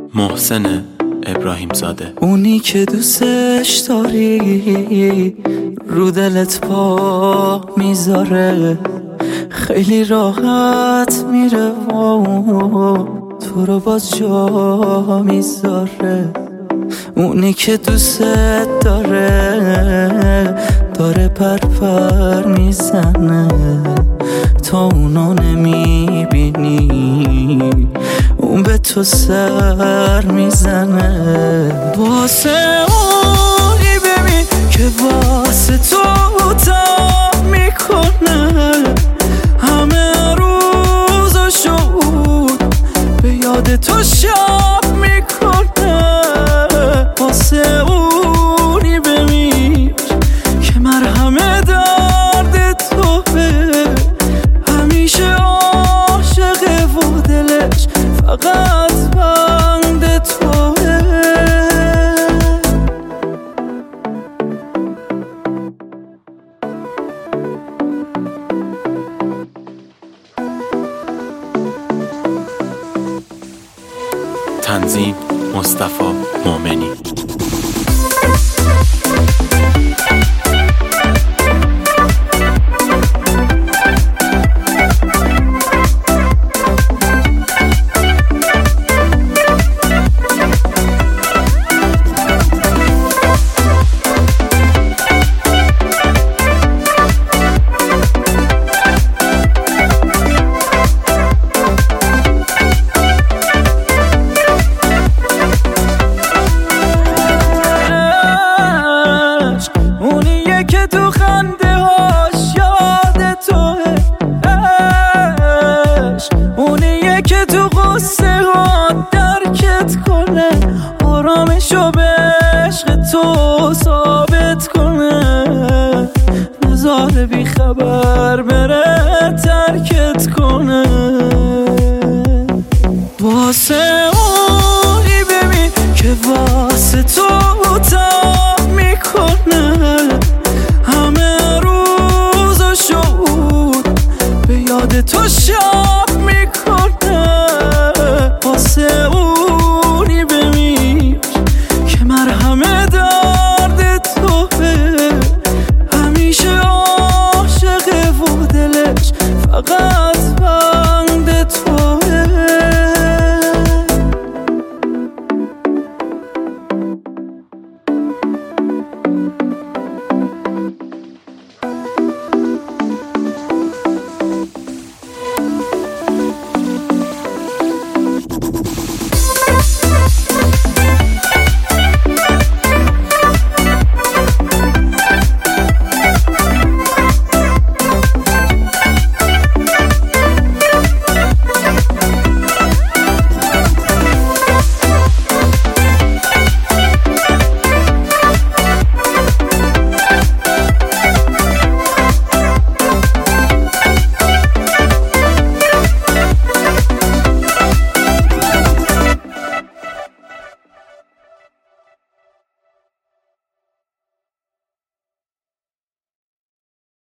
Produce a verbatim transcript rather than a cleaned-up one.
محسن ابراهیم زاده. اونی که دوستش داری رو دلت پا میذاره، خیلی راحت میره و تو رو باز جا میذاره. اونی که دوست داره داره پر پر میزنه، تا اونو نمیبینی اون به تو سر میزنه. واسه اونی ببین که واسه تو تا میکنه، همه روزاشو به یاد تو شب میکنه. واسه اونی ببین که مرهم درد توه، همیشه عاشقه و دلش فقط بند توه. تنظیم مصطفی مومنی. که تو خنده هاش یاد توه، اونیه که تو غصه ها درکت کنه، آرامشو به عشق تو ثابت کنه، نذاره بی خبر بره ترکت کنه. واسه اونی ببین که واسه تو تا میکنه، همه روزاشو به یاد تو شب میکنه. واسه اونی بمیر که مرهم درد توه، همیشه عاشقه و دلش فقط